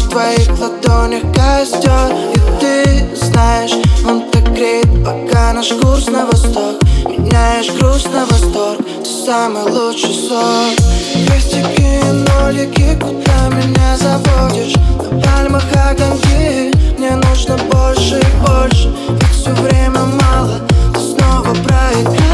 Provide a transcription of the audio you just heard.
в твоих ладонях костер. И ты знаешь, он так греет, пока наш курс на восток. Меняешь грусть на восторг, ты самый лучший сон. Крестики и нолики, куда меня заводишь? На пальмах огоньки, мне нужно больше и больше. Ведь все время мало, ты снова проиграешь.